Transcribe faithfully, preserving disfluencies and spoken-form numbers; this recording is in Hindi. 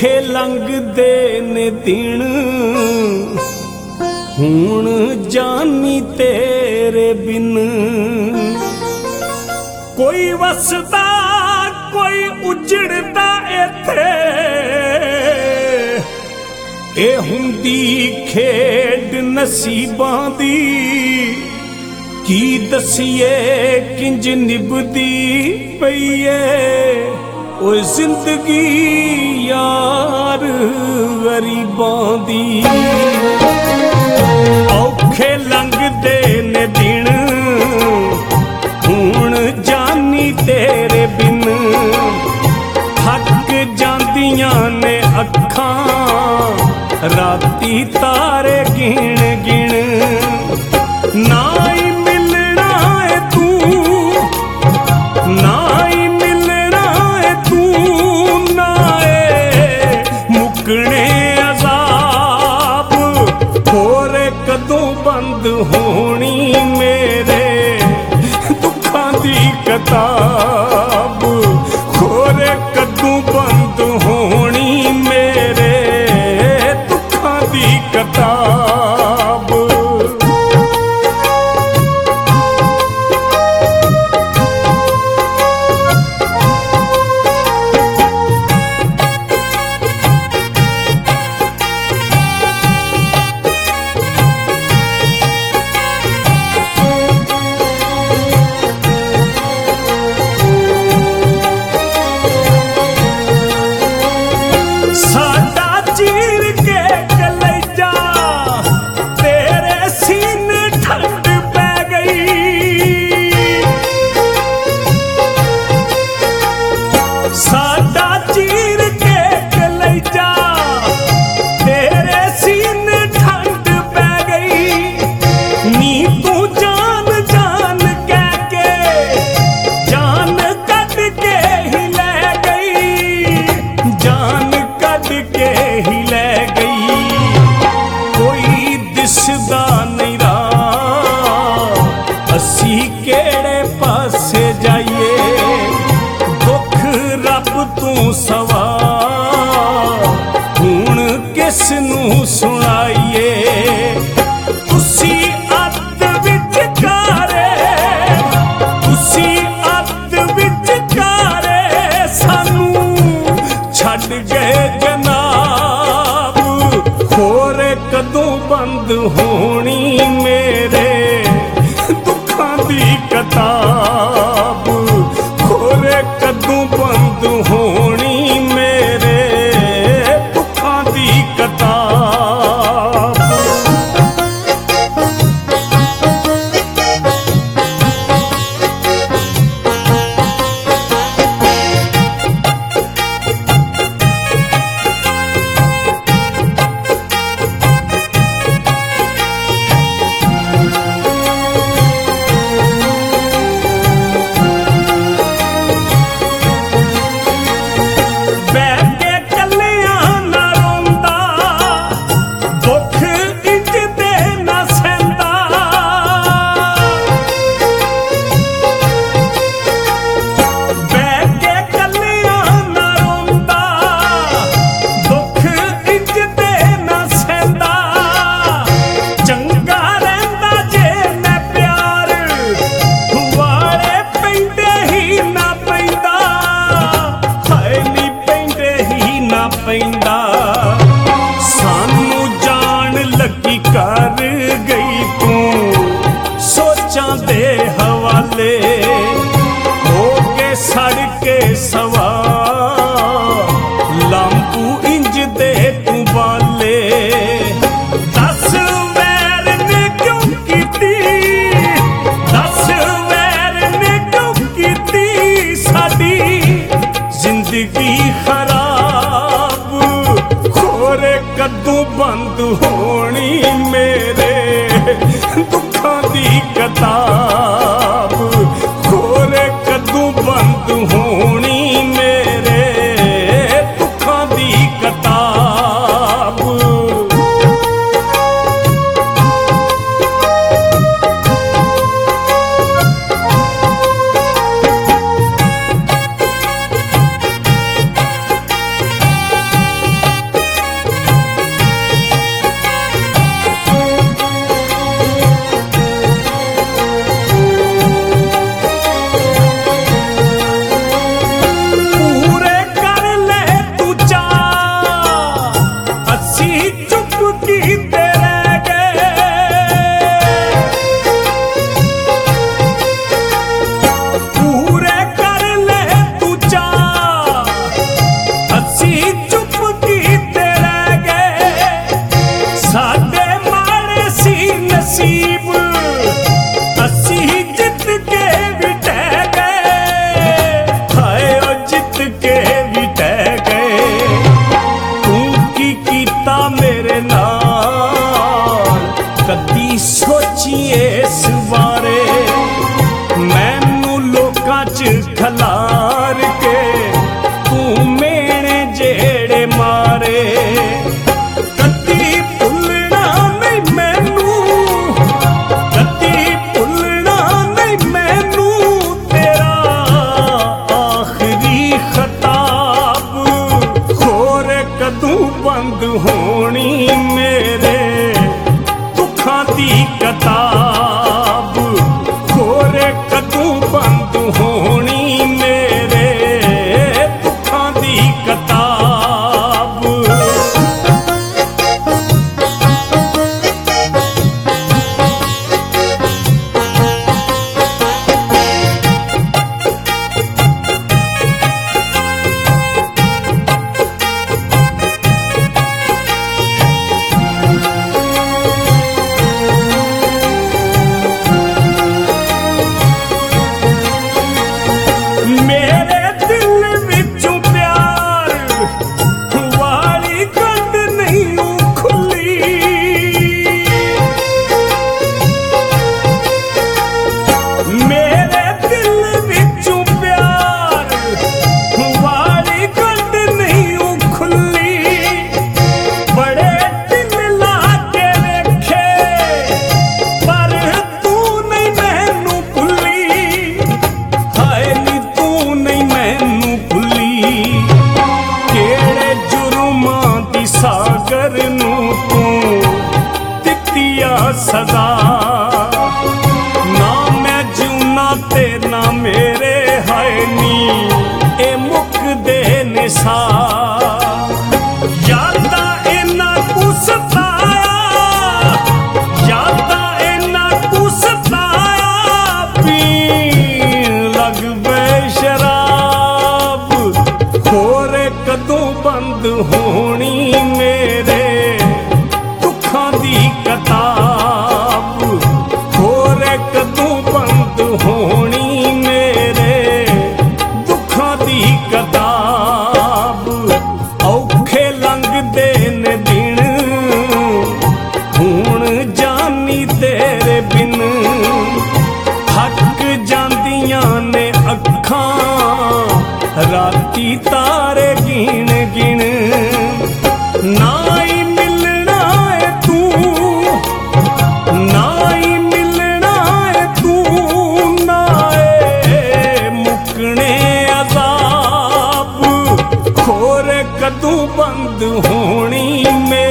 औखे लंघदे ने दिन हुण जानी तेरे बिन। कोई वसदा कोई उजड़दा इत्थे ए हुंदी खेड नसीबां दी। की दसिए किंज निभदी पई ऐ ओ जिंदगी यार गरीबां दी। औखे लंघदे ने दिन हुण जानी तेरे बिन। थक जांदियां ने अखां राती तारे गिण गिण। ना ही मिलना है तू ना ही मिलना है तू ना है मुकने अजाब। होरे कदों बंद होनी मेरे दुखां दी किताब। होरे कदों बंद होनी मेरे दुखां दी किताब। साडा चीर के कलेजा तेरे सीने ठंड पै गई। साडा चीर के कलेजा तेरे सीने ठंड पै गई। नी तू जान जान कह के जान कट के ही ले गई। जान के ही ले गई। कोई दिसदा नहीं रहा असी केड़े पासे जाइए। दुख रब तू सवा हुण किस नू सुनाइए। उसी अत विच कारे उसी अत विच कारे सानू छड़ गए जनाब। होरे कदों बंद होनी मेरे दुखां दी किताब। होरे कदों बंद होनी मेरे दुखां दी किताब। सानू जान लगी कर गई तू सोचां दे हवाले। हो के सड़ के सवा लांबू इंज दे तू बाले। दस वैर ने क्यों कीती दस वैर ने क्यों कीती साडी जिंदगी खराब। होरे कदों बंद होनी मेरे दुखां दी किताब। होरे कदों बंद होनी मेरे दुखां दी किताब। कीता मेरे नाल, कदी सोचिए इस बारे मैनू लोकां च खलार के तू मेरे जेड़े मारे। कदी भुलना नहीं मैनू, कदी भुलना नहीं मैनू तेरा आखिरी खताब। होर कदू बंद होनी मेरे दुखां दी किताब, होर कदू बंद होनी मेरे दुखां दी किताब। मेरे दिल विचों प्यार वाली गंढ नहीं खुली, मेरे दिल विचों प्यार वाली गंढ नहीं खुली। बड़े दिल ला के वेखे पर तू नहीं मैनू भुली, हाय नी तू नहीं मैनू भुली। केड़े जुर्मां दी सागर नू तू दित्तिया सजा, ना मैं जिउना ते ना मेरे हाय नी ए मुकदे निसा। यादां इन्ना कु सताया, यादां इन्ना कु सताया, पीण लग पे शराब। होर कदों बंद होनी मेरे दुखां दी किताब, होर कदों बंद होनी मेरे दुखां दी किताब। औखे लंघदे ने दिन हुण जानी तेरे बिन, थक जांदियां ने अखां राती तारे गिण गिण। ना ही मिलना है तू, ना ही मिलना है तू, ना ए मुकने अजाब। होर कदू बंद होनी में